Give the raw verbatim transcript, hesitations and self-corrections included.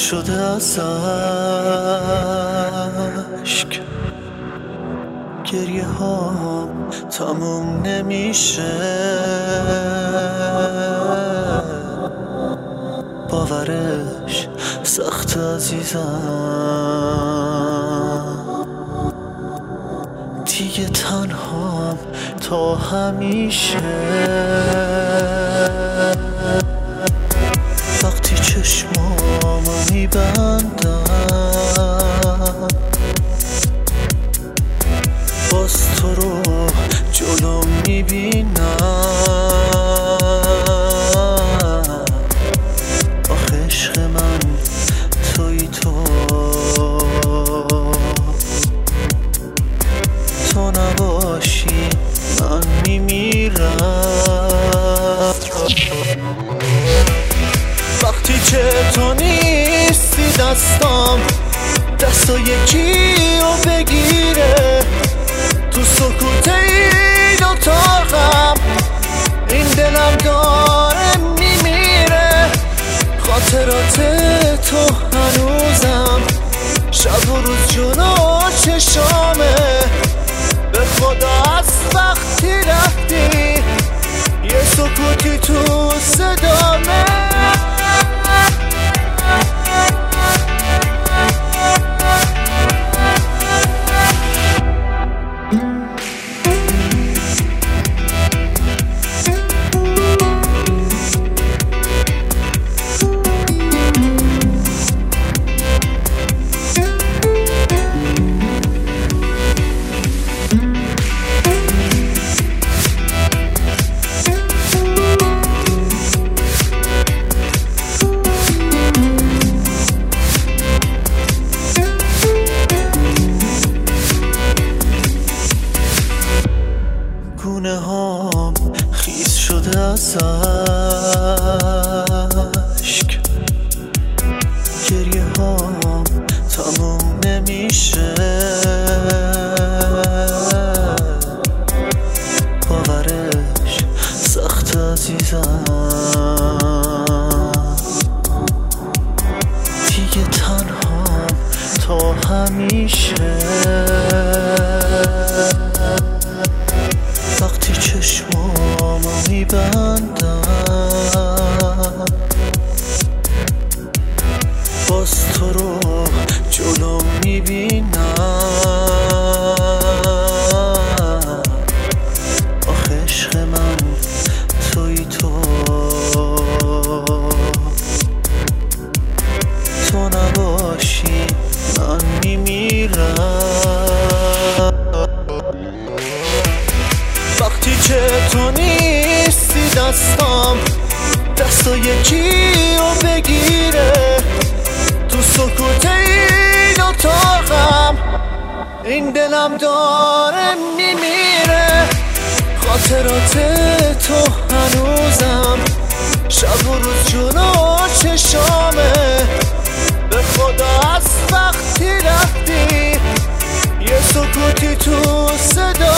شده از عشق، گریه ها تموم نمیشه، باورش سخت عزیزم، دیگه تنهام تا همیشه. وقتی چشمامو میبندم باز تو رو جلو میبینم. آخه عشق من توی تو، تو نباشی من میمیرم. وقتی که تو نیستی دستام دستا یکی رو بگیره، تو سکوت این اتاقم این دلم داره میمیره. خاطرات تو هنوزم شب و روز جلو چشامه، به خدا از وقتی رفتی یه سکوتی تو صدامه. گونه هام خیس شده از عشق، گریه هام تموم نمیشه، باورش سخت عزیزم، دیگه تنهام تا همیشه. وقتی چشمامو میبندم باز تو رو جلو میبینم. آخه عشق من توی تو، تو نباشی من میمیرم. وقتی که تو نیستی دستام دستا یکی رو بگیره، تو سکوت این اتاقم این دلم داره میمیره. خاطرات تو هنوزم شب و روز جلو چشامه، به خدا از وقتی رفتی یه سکوتی تو صدا